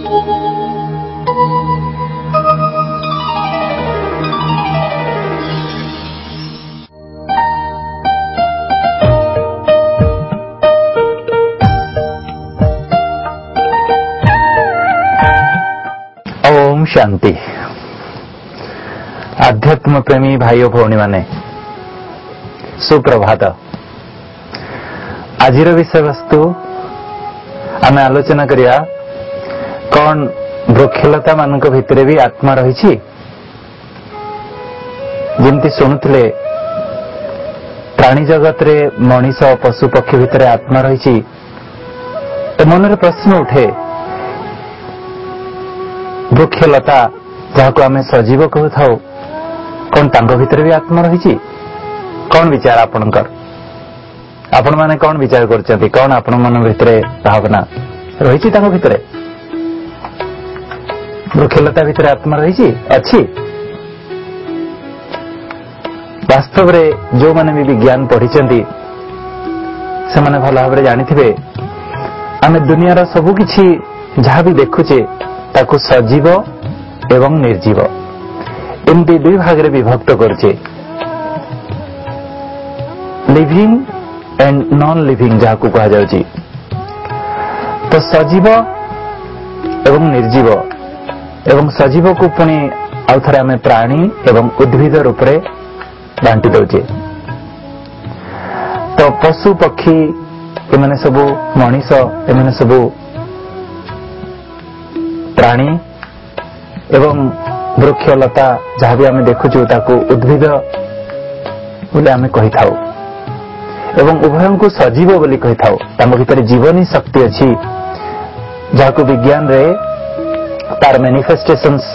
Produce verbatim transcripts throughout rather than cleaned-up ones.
शांति। आध्यात्म प्रेमी भाई भौणी माने सुप्रभात। आज विषय वस्तु आम आलोचना करिया कौन वृक्षलता मान भितर भी आत्मा रही। जमती शुणुले प्राणी जगत रे मनीष पशु पक्षी भितर आत्मा रही। तो मन प्रश्न उठे वृक्षलता जहां आम सजीव कहू था कौन तांको भितर भी आत्मा रही। कौन विचार आपणकर आपण माने कौन विचार करछथि कौन आपण मन भितर भावना रही तांको भितर वृक्षलता भितर आत्मा रही अछि। वास्तव रे जो माने भी विज्ञान पढ़िचंती से माने भला भाबरे जानिथिबे आमे दुनियार सबु किछि जहां भी देखुचे ताकू सजीव एवं निर्जीव एमती दुई भाग रे विभक्त करछे। लिविंग एंड नॉन लिविंग जहां कहा जाउची। तो सजीव एवं निर्जीव एवं सजीव को पुणी आउ थरे आमे प्राणी एवं उद्भिद रूप रे बांटी दउचे। तो पशु पक्षी एमाने सबु मनीष एमाने सबु प्राणी एवं वृक्षलता जहाँ भी आम देखुचु ताकू उद्भिद बोले आम कही थाउ एवं उभय को सजीव बोली कही थाउ। ताम भीतर जीवनी शक्ति अच्छी जहाँ विज्ञान रे तार manifestations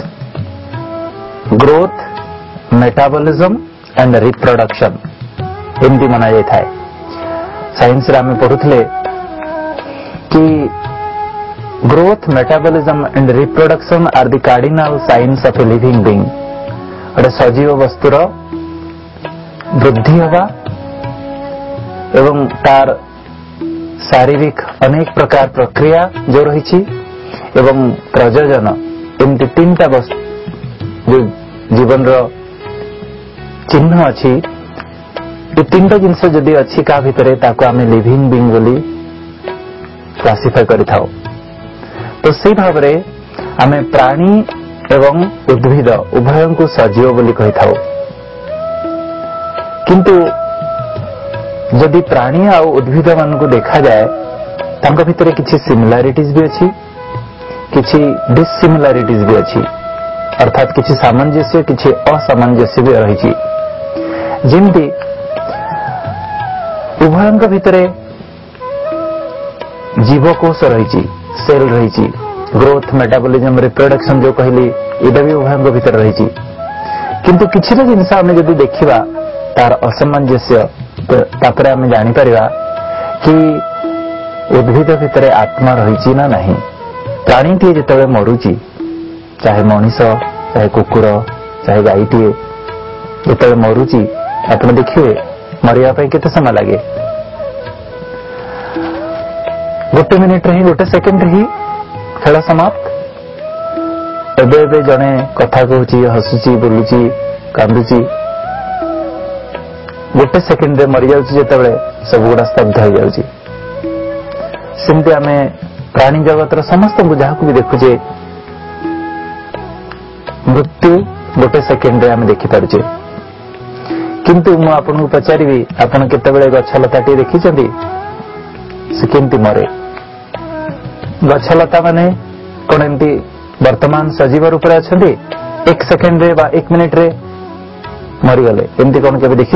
growth metabolism and reproduction एमती मना जाए था। साइंस रे आम पढ़ुले कि growth, metabolism and reproduction are the cardinal signs of a living being। गोटे सजीव वस्तुर वृद्धि हवा एवं तार शारीरिक अनेक प्रकार प्रक्रिया जो रही एवं प्रजनन एमती तीन टा जो जीवन रो चिन्ह अच्छी ये तीन टा जिनस जदि अच्छी का भितर ताको आमे लिविंग बीइंग बोली क्लासिफाई करि थाओ। तो से भाव रे आमे प्राणी एवं उद्भिद उभय को सजीव बोली कही थाओ। किंतु जदि प्राणी आ उद्भिद मान को देखा जाए तांको भितर किछि सिमिलारिटीज भी अच्छी किछि डिसिमिलारिटीज भी अच्छी अर्थात किछि सामंजस्य किछि असामंजस्य भी रही। जेमती उभय भितर जीवकोश रही सेल रही ग्रोथ मेटाबॉलिज्म रिप्रोडक्शन जो कहली इटा भी उभय भीतर रही। किंतु किसी जिनस आम जब देखा तार असमंजस्य तापर आम जापर कि उद्भिद भितर आत्मा रही ना नहीं। प्राणीटीए जिते मरुची चाहे मनीष चाहे कुकुर चाहे गाईटीए जिते मरुची आप देखिए मरिया केते समय लगे गोटे मिनिट रे गोटे सेकेंड रे खेल समाप्त। एबे एबे जने कथा कहूची हसुची बोलुची कांदुची गोटे सेकेंड रे मरी जाउची जेतेबेले सब गुडा स्तब्ध हो जाउची। सेमती आमे प्राणी जगत रो समस्त बुझा को भी देखुचे मृत्यु गोटे सेकेंड रे आमे देखि पारुचे। किंतु मु आपन को पचारिबी आपन केतेबेले गछलताटी देखिचंदी से केमती मरे। गछलता माने कौन एमती वर्तमान सजीव रूप में अच्छा एक सेकेंड रे बा एक मिनिट रे मरीगले एमती कौन के देखी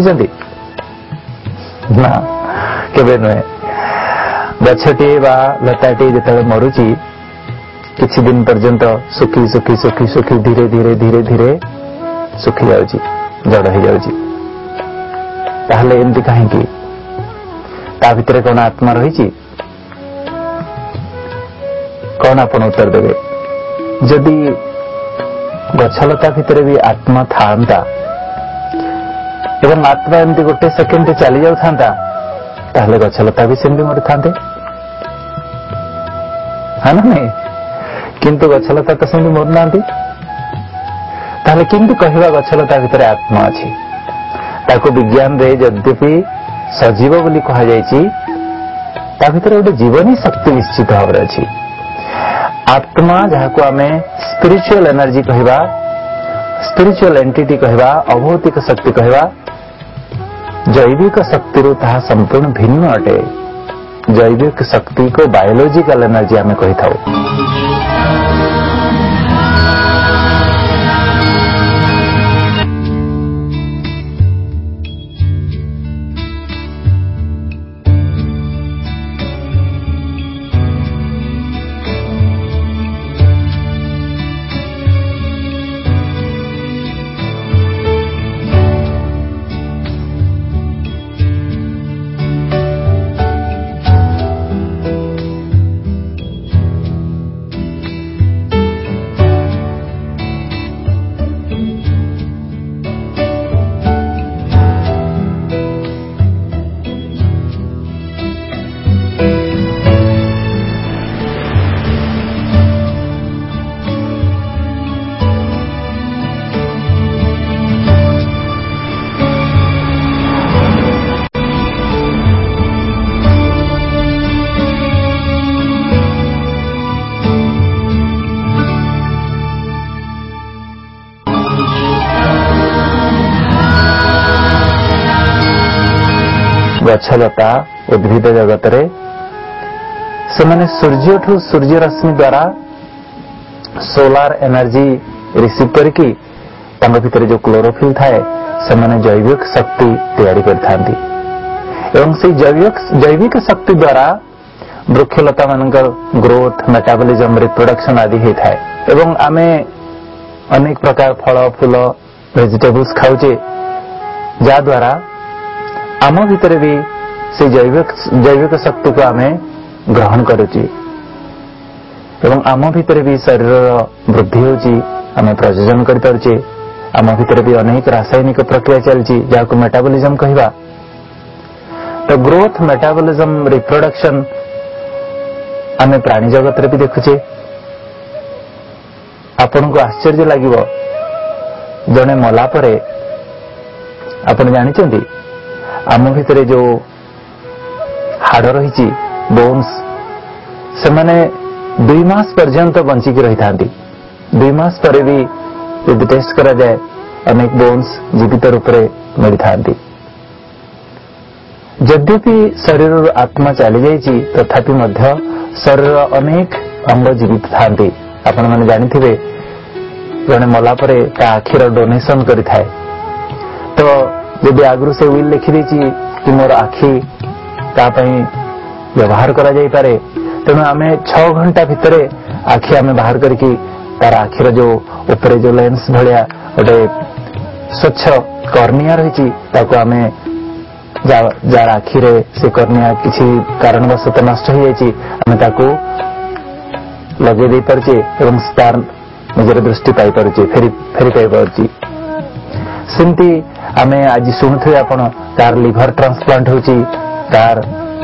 ना केबे नुहे। गछटी बा लताटी जिते मरुची किछि दिन पर्यंत सुखी सुखी सुखी सुखी धीरे धीरे धीरे धीरे सुखी जाउची जड़ हो जाउची। ताहले एमती काहेकि ता भितरे कौन आत्मा रही कौन आपण उत्तर देवे। जदि गछलता भितर भी आत्मा था एवं आत्मा एमती गोटे सेकेंड चली जाऊ ताहले गछलता भी सेमती मरी था है ना नहीं। किंतु गछलता तो सेमती मरुनांती ताहले किंतु कहवा गछलता भितर आत्मा अछि ताको विज्ञान रे यद्यपि सजीव बोली कहा जायछि ता भितर गोटे जीवनी शक्ति निश्चित भाव अछि। आत्मा जहाको आमे स्पिरिचुअल एनर्जी कहवा स्पिरिचुअल एंटिटी कहवा अभौतिक शक्ति कहवा जैविक शक्ति रु ताहा संपूर्ण भिन्न अटे। जैविक शक्ति को बायोलॉजिकल एनर्जी आमे कहि थाउ। गछलता उद्भिद जगत रे से माने सूर्य ठू सूर्य रश्मि द्वारा सोलार एनर्जी रिसीव करके तांग भितर जो क्लोरोफिल थाए से माने जैविक शक्ति तैयारी करथांती एवं से जैविक जैविक शक्ति द्वारा वृक्षलता मानकर ग्रोथ मेटाबॉलिज्म रिप्रोडक्शन आदि हे थाए एवं आमे अनेक प्रकार फल फूल वेजिटेबल्स खाउचे जा द्वारा आम भितर भी से जैविक जैविक शक्ति को आमे ग्रहण करुची एवं आम भितर भी शरीर वृद्धि होची आमे प्रजनन कर पारुचे आम भितर भी अनेक रासायनिक प्रक्रिया चलची जाको मेटाबॉलिज्म कहवा। तो ग्रोथ मेटाबॉलिज्म रिप्रोडक्शन आमे प्राणी जगत रे भी देखुचे। आपन को आश्चर्य लागिवो जने मला परे आपण जानिचंती आम भितर जो हाड़ रही बोन्स से माने दुई मास पर्यंत बंचिकी रही था। दुई मास पर भी यदि टेस्ट करा जाए अनेक बोन्स जीवित रूप से मिली था। यद्यपि शरीर आत्मा चली जाइए तथापि मध्य शरीर अनेक अंग जीवित था। आपण माने जानिथिबे जने मला परे ता आखिर डोनेशन करि थाए तो यदि आगु से विल लिखि देछि कि मोर आखि ता पई व्यवहार करा जाई पारे तेणु आमे छह घंटा भितरे आखि आमे बाहर करके तार आखिर जो ऊपर जो लेंस भलिया गोटे स्वच्छ कर्निया रही ताको आमे जार आखि रे से कर्निया किसी कारणवश नष्ट हो जाइए आमे ताको लगे दे पारछे एवं तार निजर दृष्टि पाई पारछे फेरी फेरी पाई पारछी। सेमती आमे आज शुणुथे आपण तार लिवर ट्रांसप्लांट होची तार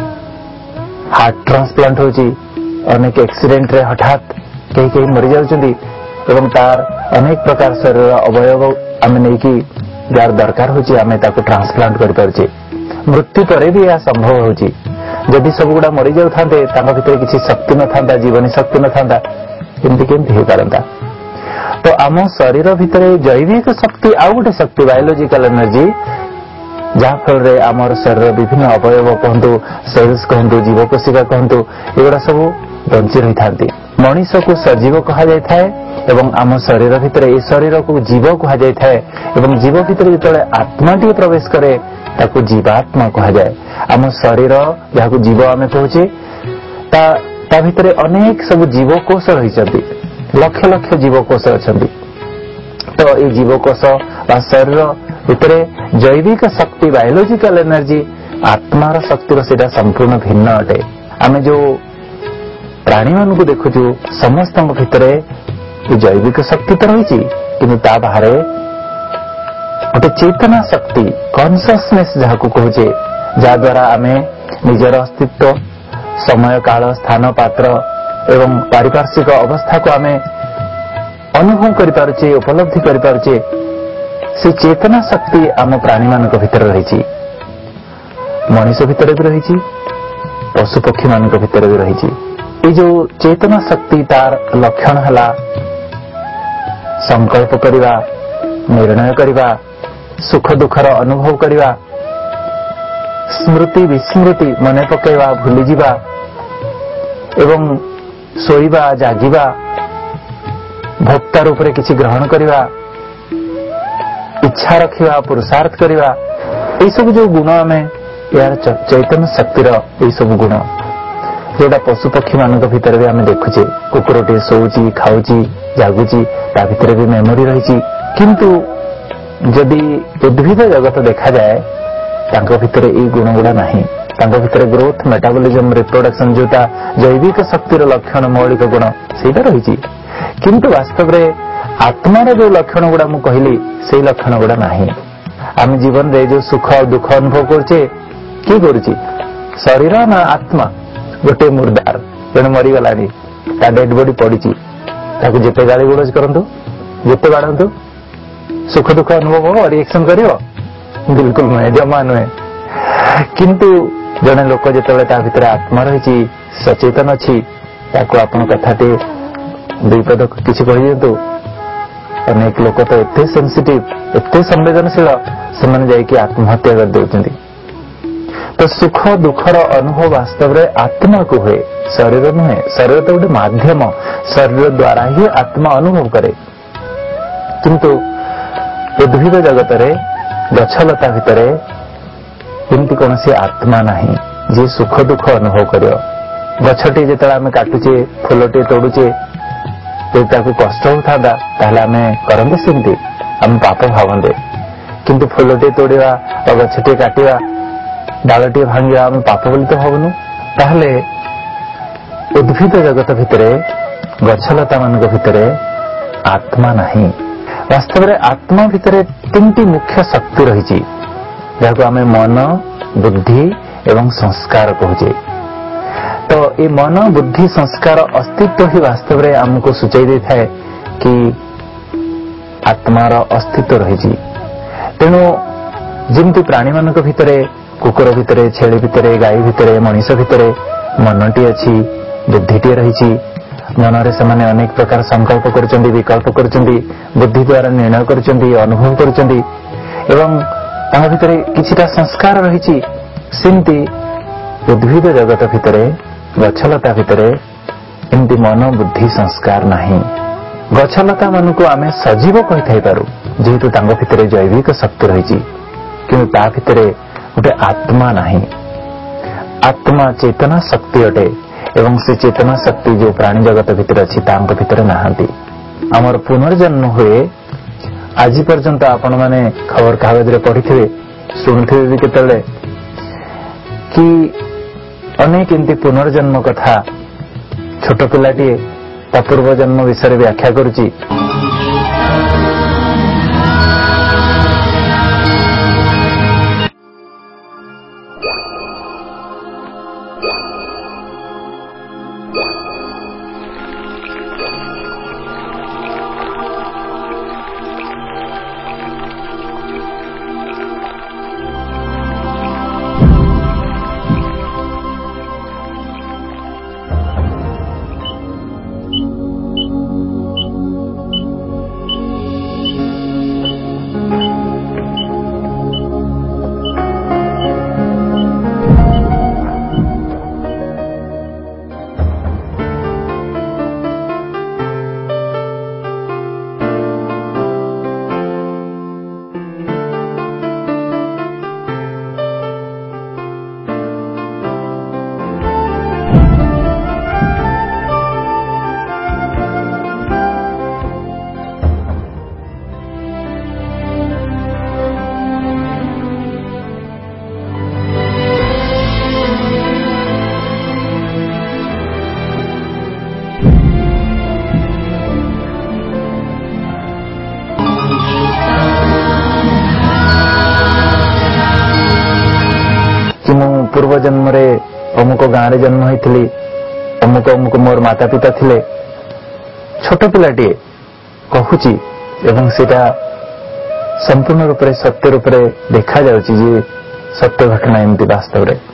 हार्ट ट्रांसप्लांट होची अनेक एक्सीडेंट रे हठात कई कई मरी जाउछंदी एवं तार अनेक प्रकार शरीर अवयव आमे नै कि जार दरकार होची आमे ताको ट्रांसप्लांट करि पारछे। मृत्यु परे भी यह संभव होची जदि सब गुडा मरी जाउ थांते तांका भितर किछि शक्ति न थांता जीवनी शक्ति न थांता एमती केमती हे पारंता। तो आम शरीर भितर जैविक शक्ति आउ गोटे शक्ति बायोलॉजिकल एनर्जी जहाँ फल आमर शरीर विभिन्न अवयव कहतु सेल्स कहतु जीवकोशिका कहतु एगुड़ा सब बंची रही था। मनीष को सजीव कहा जाय थाए एवं आम शरीर भितर ए शरीर को जीव कहा जाय थाए एवं जीव भितर जो आत्मा टी प्रवेश करे ताको जीवात्मा कहा जाए। आम शरीर जहाँ जीव आमे कहचे ता ता भितर अनेक सब जीवकोश रही लक्ष लक्ष जीवकोश अच्छा। तो ये जीवकोश बा शरीर भितर जैविक शक्ति बायोलॉजिकल एनर्जी आत्मार शक्तिर सेटा संपूर्ण भिन्न अटे। आमे जो प्राणी मान को देखुचु समस्त भितर जैविक शक्ति तो रही किंतु ता बाहर गोटे चेतना शक्ति कॉन्शियसनेस जहाँ को कहुचे जा द्वारा आमे निजर अस्तित्व समय काल स्थान पात्र एवं पारिपार्श्विक अवस्था को आमे अनुभव करि पारुचे, उपलब्धि करि पारुचे, से चेतना शक्ति आम प्राणी मानक भितर रही, मनीष भितर भी रही, पशु पक्षी मानक भितर भी रही। ये जो चेतना शक्ति तार लक्षण है संकल्प करिवा, निर्णय करिवा, सुख दुखर अनुभव करिवा, स्मृति विस्मृति मने पकेवा, भूली जिबा एवं सोइबा, जागिबा, भोक्ता रूप रे किछि ग्रहण करिवा, इच्छा रखिवा, पुरुषार्थ करिवा, ए सब जो गुण आमे यार चैतन्य शक्तिर ए सब गुण जोटा पशु पक्षी मानक भितर भी आमे देखुचे, कुकुरटे सोउची, खाउची, जागुची, ता भितर भी मेमोरी रही। किंतु जदि उद्भिद जगत देखा जाए तांको भितर ए गुण गुड़ा नहीं, तांको भितर ग्रोथ, मेटाबॉलिज्म, रिप्रोडक्शन जोटा जैविक शक्तिर लक्षण मौलिक गुण सेटा रही। किंतु वास्तव रे आत्मार जो लक्षण गुड़ा मु कहली से लक्षण गुड़ा नहीं। आम जीवन रे जो सुख दुख अनुभव करछे कि करुची, शरीर ना आत्मा? गोटे मुर्दार जन मरीगलानी, ता डेड बॉडी पड़ी, ताकू जिते गाली गुलज करंतु, जिते बाड़ंतु, सुख दुख अनुभव हो, रिएक्शन करियो? बिल्कुल नुहे, जमा नुहे। किंतु जने लोक जेतेबेले ता भितर आत्मा रही, सचेतन अछि, ताकू आपण कथाटे दुई पद किछि कहि दियंतु। अनेक लोक तो एते सेंसिटिव, एते संवेदनशील, सेमाने जाईकि आत्महत्या कर देउछन्ति। तो सुख दुखर अनुभव वास्तव रे आत्मा को हुए, शरीर नुहे। शरीर तो गोटे माध्यम, शरीर द्वारा ही आत्मा अनुभव करे। किंतु उद्भिद जगत रे गछलता भितरे एमती कौन सी आत्मा नहीं जे सुख दुख अनुभव करियो। गछटी जेतला आमे काटुचे, फुलटे तोड़ुचे, तो ताकू कष्ट होता ताहले आमे करंदे सेमती, आमे पाप भावंदे। किंतु फुलटे तोड़िया और गछटे काटिया, डालटे भांगिया आमे पाप बोली तो हबनु। ताहले उद्भिद जगत भितरे, गछलता मानक भितरे आत्मा नहीं। वास्तव रे आत्मा भितरे तीनटी मुख्य शक्ति रही, जहां आमे मन, बुद्धि एवं संस्कार कहूचे। तो ये मन, बुद्धि, संस्कार अस्तित्व ही वास्तव रे हमको सूचाई दे थाए कि आत्मार अस्तित्व रही। तेणु जिमती प्राणी मानक भितरे, कुकुर भितरे, छेली भितरे, गाई भितरे, मनीष भितरे मनटी अच्छी, बुद्धिटी रही, मनरे से अनेक प्रकार संकल्प करुचंदी, विकल्प करुचंदी, बुद्धि द्वारा निर्णय करुचंदी, अनुभव करुचंदी एवं ताहा भितरे किछिटा संस्कार रही। सेमती उद्भिद जगत भितरे, गछलता भितरे एमती मन, बुद्धि, संस्कार नहीं। गछलता मानकु आमे सजीव कहि थाई पारु, जेहेतु तांगो भितरे जैविक शक्ति रही, किंतु ता भितरे गोटे आत्मा नहीं। आत्मा चेतना शक्ति अटे एवं से चेतना शक्ति जो प्राणी जगत भितर अच्छी तांको भितर नाहांती। आमर पुनर्जन्म हुए आज पर्यंत आपण माने खबर कागज रे पढ़िथिबे, सुनिथिबे भी केतले कि अनेक एमती पुनर्जन्म कथा छोट पिलाटी ता पूर्व जन्म विषय व्याख्या करुची। पूर्व जन्म रे अमुक गाँव रे जन्म होइथिली, अमुक अमुक मोर माता पिता थिले छोट पिलाटी कहूची एवं सेटा संपूर्ण रूप से सत्य रूप से देखा जाउची जे सत्य घटना एमती वास्तव रे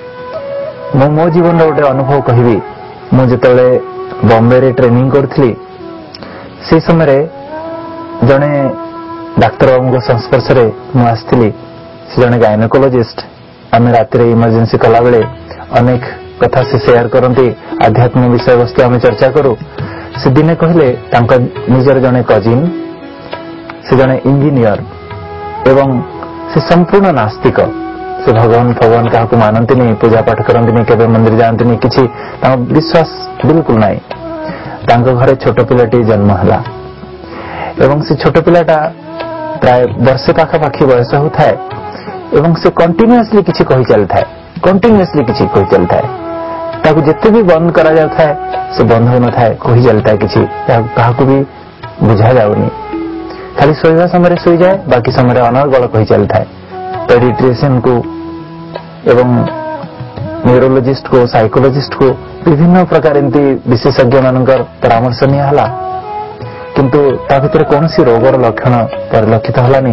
मो मो जीवन गोटे अनुभव कहबी मु जेतले बॉम्बे रे ट्रेनिंग करथली से समय जने डाक्तर बाबू संस्पर्श रे मु आसथिली से जने गायनोकोलॉजिस्ट आम राति इमरजेंसी कला बेले अनेक कथा से शेयर करती आध्यात्मिक विषय वस्तु आम चर्चा करूँ से दिने कहले निजर जने कजिन से जने इंजीनियर एवं से संपूर्ण नास्तिक से भगवान भगवान क्या मानती नहीं पूजा पाठ करती केवे मंदिर जाती नहीं किसी विश्वास बिल्कुल नहीं घरे छोट पिलाटी जन्म है एवं से छोट पिलाटा प्राय वर्षे पाखापाखि बयस होता है एवं से कंटिन्यूअसली किसी कही चलता है कंटिन्यूअसली किसी कही चलता है ताकू जिते भी बंद करा जाता है से बंद हो न था कही चलता है किसी क्या भी बुझा जाऊनी खाली सोईवा समय सोई जाए बाकी समय अनर्गल कही चलता है पेडिट्रिशियन को एवं न्यूरोलॉजिस्ट को साइकोलॉजिस्ट को विभिन्न प्रकार एमती विशेषज्ञ मानकर परामर्श निया किंतु ता भितर कौन सी रोगर लक्षण परिलक्षित हलानी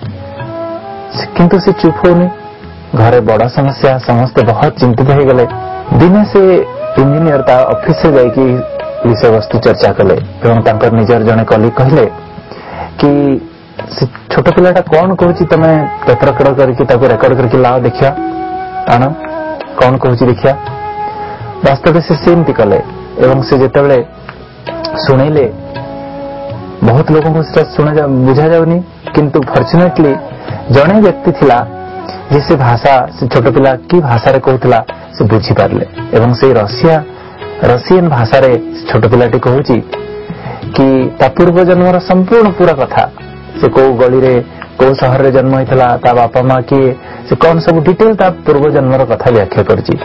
किंतु से चुप होनी घरे बड़ा समस्या समस्ते बहुत चिंतित हो गले दिने से इंजीनियर ता ऑफिस से जाइकी विषय वस्तु चर्चा कले एवं तांकर निजर जने कली कहले कि छोट पिलाटा कौन कहूची तमे टेप रेकर्ड करके ताको रेकर्ड करके लाओ देखिया आना कौन कहूची देखिया वास्तव से सेमती कले एवं से जेतेबेले सुनेले बहुत लोगों को सुना जा बुझा जाऊनी किंतु फॉर्चुनेटली जड़े व्यक्ति थिला जिसे भाषा से छोट पिला की भाषा रे कहूला से बुझी पारले एवं से रशिया रशियन भाषा रे छोट पिलाटी कहूची कि ता पूर्व जन्मर संपूर्ण पूरा कथा से को गली रे को शहर रे जन्म होइतला ता बापा मां किए से कौन सब डिटेल ता पूर्व जन्मर कथा व्याख्या करची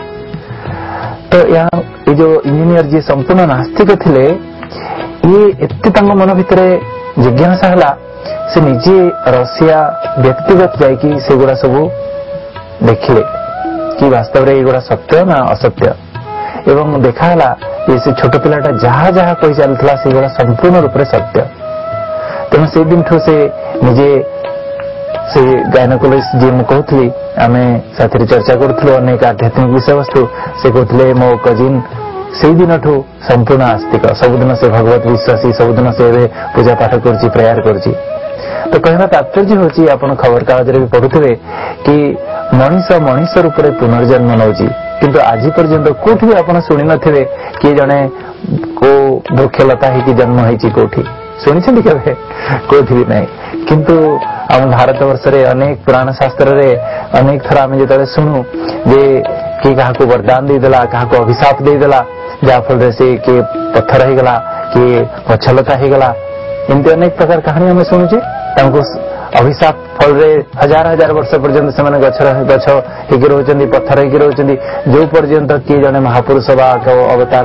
तो यहाँ ये जो इंजीनियर जी संपूर्ण नास्तिक थिले ये एते तांग मन भितरे जिज्ञासा हला से निजे रशिया व्यक्तिगत जाइकी से गुड़ा सब देखिले कि वास्तव रे एगुड़ा सत्य ना असत्य एवं देखा हला ये से छोट पिलाटा जहाँ जहाँ कही चलता से गुड़ा संपूर्ण रूप से सत्य तेणु से दिन ठू से निजे से गायनोकोलॉजिस्ट जी मु कहूली आम साथी चर्चा करूँ अनेक आध्यात्मिक विषय वस्तु से कहते मो कजिन से दिन ठू संपूर्ण आस्तिक सबुदिन से भगवत विश्वासी सबुदिन से पूजा पाठ कर प्रेयर कर तो कहना तात्पर्य होची आपण खबर कागज रे भी पढ़ुथिबे कि मनीष मनीष रूप में पुनर्जन्म नौची किंतु आज पर्यंत कोठी भी आपण सुनि नथिबे कि जने को वृक्षलता ही कि जन्म होईची कोठी सुनि छथि केबे कोठी भी नहीं किंतु हम भारत वर्ष रे अनेक पुराण शास्त्र रे अनेक थरा में जेतले सुनु जे कि काहा को वरदान दे देला काहा को अभिशाप दे देला जा फल से के पत्थर ही गला कि गछलता ही गला एमती अनेक प्रकार कहानी हमें शुणुचे अभिशाप फल रे हजार हजार वर्ष पर्यंत से गछ गछ हिकी रोचंदी पत्थर हिकी रोचंदी जो पर्यंत किए जने महापुरुष बा अवतार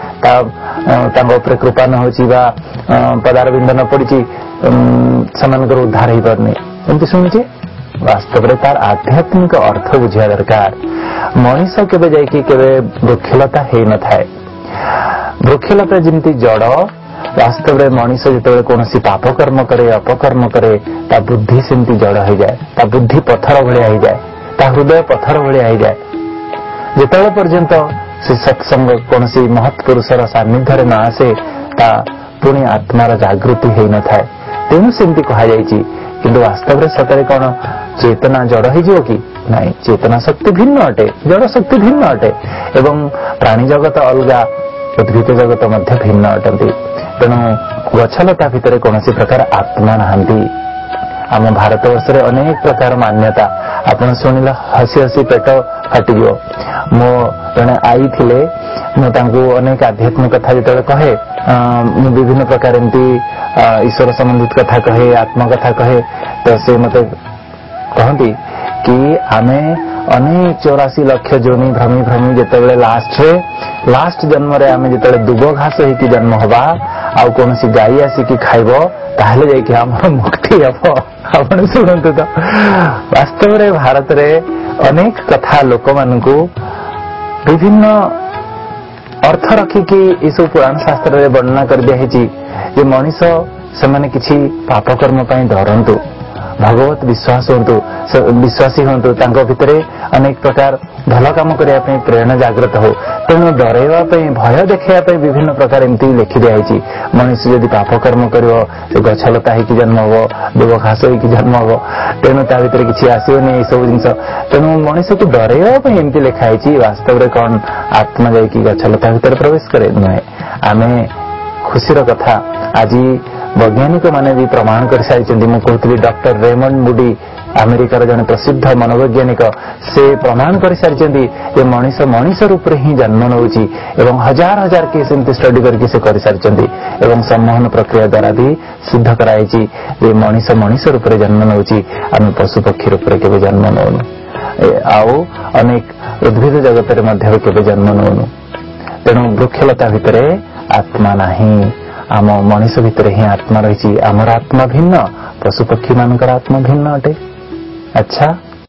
कृपा न होची बा पदार बिंद न पड़ी सेमानकर उद्धार हो पारनी एमती शुणुचे वास्तव में तार आध्यात्मिक अर्थ बुझा दरकार मनीष केबे जाइकी केबे वृक्षलता हो न थाए वृक्षलता जमती जड़ वास्तव में मनीष जो कौन पाप कर्म करे अपकर्म करे ता बुद्धि सेमती जड़ हो जाए ता बुद्धि पत्थर भाया हो जाए ता हृदय पत्थर भाया हो जाए जिते पर्यंत से सत्संग कौन महत्पुरुषर सान्निध्य न आसे ता पुणी आत्मार जागृति हो न थाए तेणु सेमती कहुई किंतु वास्तव में सतरे कौन चेतना जड़ हो कि नहीं चेतना शक्ति भिन्न अटे जड़ शक्ति भिन्न अटे एवं प्राणी जगत अलगा उद्भिद जगत मध्य भिन्न अटंती तेणु गछलता भितर कौन प्रकार आत्मा नहांती आम भारत वर्ष रे अनेक प्रकार मान्यता आपण शुणिला हसी हसी पेट फाटिजो मो जने आई थिले मु तांको अनेक आध्यात्मिक कथा जो कहे विभिन्न प्रकार एमती ईश्वर संबंधित कथा कहे आत्मा कथा कहे तो से मते कहती कि आमे अनेक चौरासी लक्ष जोनी भ्रमी भ्रमी जिते लास्ट रे लास्ट जन्म रे आमे जिते दुब घास होगी जन्म हवा आउ कौन गाई आसिकी खाइब ताहले जाइकी हमर मुक्ति हम आपण शुणु तो वास्तव रे भारत रे अनेक कथा लोक मानकु विभिन्न अर्थ रखिकी ये सब पुराण शास्त्र रे वर्णना कर दिया है मनीष से माने किछि पाप कर्म पई डरंतु भगवत विश्वास हूँ विश्वासी हूँ भितर अनेक प्रकार भल कम करने प्रेरणा जागृत हो तेणु डरवा भय देखा विभिन्न प्रकार एमती लिखि दिखाई मनुष्य जदि पाप कर्म कर गछलता हो जन्म हम दुब घास हो जन्म हम तेणु ता भर किसी आसोनी ये सब जिन तेणु मनुष्य को डरवा एमती लिखाई वास्तव में कौन आत्मा जाकि गछलता भर प्रवेश करे नुहे आम खुशीर कथा आज वैज्ञानिक माने भी प्रमाण कर सारी मु कहती डॉक्टर रेमंड मूडी अमेरिकार जड़े प्रसिद्ध मनोवैज्ञानिक से प्रमाण कर सारी मनीष मनीष रूप में ही जन्म नौ हजार हजार केस एमती स्टडी करके से कर सारी सम्मोहन प्रक्रिया द्वारा भी सिद्ध कराई मनीष मनीष रूप में जन्म नौ आम पशु पक्षी रूप में केवे जन्म नौनु आउ अनेक उद्भिद जगत में जन्म नौनु तेणु वृक्षलता भितर आत्मा नहीं आम मनीष भितर ही आत्मा रही आमर आत्मा भिन्न पशु पक्षी मानकर आत्मा भिन्न अटे। अच्छा